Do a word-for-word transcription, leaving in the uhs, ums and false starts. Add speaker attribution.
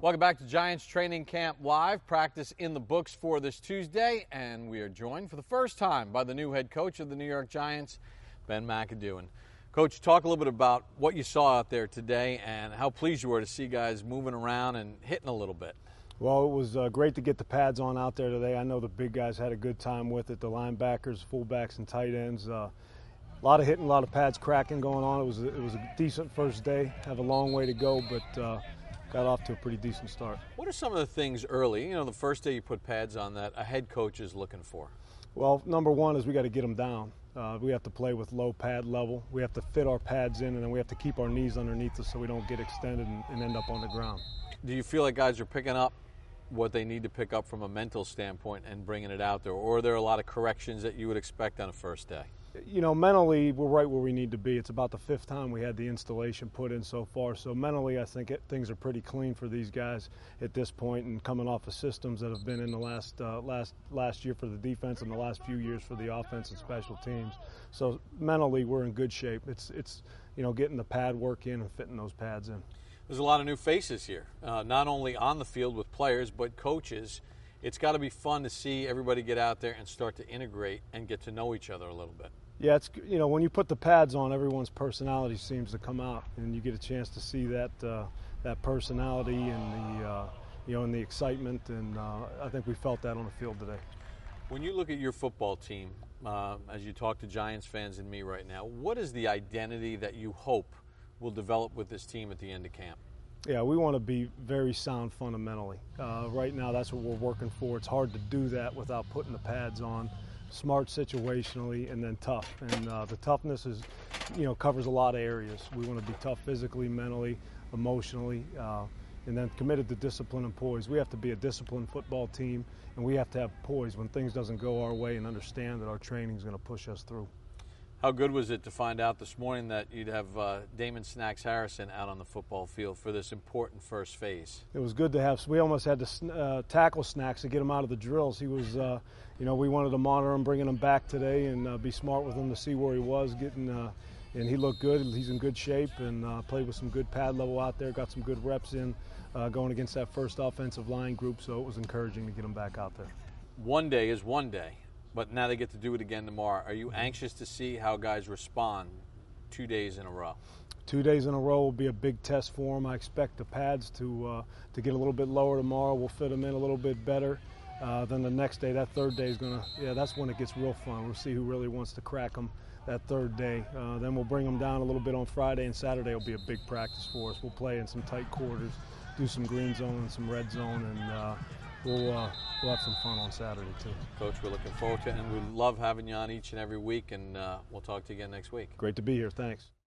Speaker 1: Welcome back to Giants Training Camp Live. Practice in the books for this Tuesday, and we are joined for the first time by the new head coach of the New York Giants, Ben McAdoo. And Coach, talk a little bit about what you saw out there today and how pleased you were to see guys moving around and hitting a little bit.
Speaker 2: Well, it was uh, great to get the pads on out there today. I know the big guys had a good time with it, the linebackers, fullbacks, and tight ends. Uh, a lot of hitting, a lot of pads cracking going on. It was, it was a decent first day. Have a long way to go, but uh, got off to a pretty decent start.
Speaker 1: What are some of the things early, you know, the first day you put pads on that a head coach is looking for?
Speaker 2: Well, number one is we got to get them down. Uh, we have to play with low pad level. We have to fit our pads in, and then we have to keep our knees underneath us so we don't get extended and, and end up on the ground. Do
Speaker 1: you feel like guys are picking up what they need to pick up from a mental standpoint and bringing it out there, or are there a lot of corrections that you would expect on a first day?
Speaker 2: You know, mentally, we're right where we need to be. It's about the fifth time we had the installation put in so far. So mentally, I think it, things are pretty clean for these guys at this point, and coming off of systems that have been in the last uh, last last year for the defense and the last few years for the offense and special teams. So mentally, we're in good shape. It's it's you know getting the pad work in and fitting those pads in.
Speaker 1: There's a lot of new faces here, uh, not only on the field with players but coaches. It's got to be fun to see everybody get out there and start to integrate and get to know each other a little bit.
Speaker 2: Yeah, it's you know when you put the pads on, everyone's personality seems to come out, and you get a chance to see that uh, that personality and the uh, you know and the excitement, and uh, I think we felt that on the field today.
Speaker 1: When you look at your football team, uh, as you talk to Giants fans and me right now, what is the identity that you hope will develop with this team at the end of camp?
Speaker 2: Yeah, we want to be very sound fundamentally. Uh, right now, that's what we're working for. It's hard to do that without putting the pads on. Smart situationally, and then tough. And uh, the toughness is, you know, covers a lot of areas. We want to be tough physically, mentally, emotionally, uh, and then committed to discipline and poise. We have to be a disciplined football team, and we have to have poise when things doesn't go our way and understand that our training is going to push us through.
Speaker 1: How good was it to find out this morning that you'd have uh, Damon Snacks Harrison out on the football field for this important first phase?
Speaker 2: It was good to have. We almost had to uh, tackle Snacks to get him out of the drills. He was, uh, you know, we wanted to monitor him, bringing him back today, and uh, be smart with him to see where he was getting. Uh, and he looked good. He's in good shape, and uh, played with some good pad level out there. Got some good reps in, uh, going against that first offensive line group. So it was encouraging to get him back out there.
Speaker 1: One day is one day. But now they get to do it again tomorrow. Are you anxious to see how guys respond two days in a row?
Speaker 2: Two days in a row will be a big test for them. I expect the pads to uh, to get a little bit lower tomorrow. We'll fit them in a little bit better. Uh, then the next day, that third day is going to, yeah, that's when it gets real fun. We'll see who really wants to crack them that third day. Uh, then we'll bring them down a little bit on Friday, and Saturday will be a big practice for us. We'll play in some tight quarters, do some green zone and some red zone, and uh, We'll, uh, we'll have some fun on Saturday, too.
Speaker 1: Coach, we're looking forward to it, and we love having you on each and every week, and uh, we'll talk to you again next week.
Speaker 2: Great to be here. Thanks.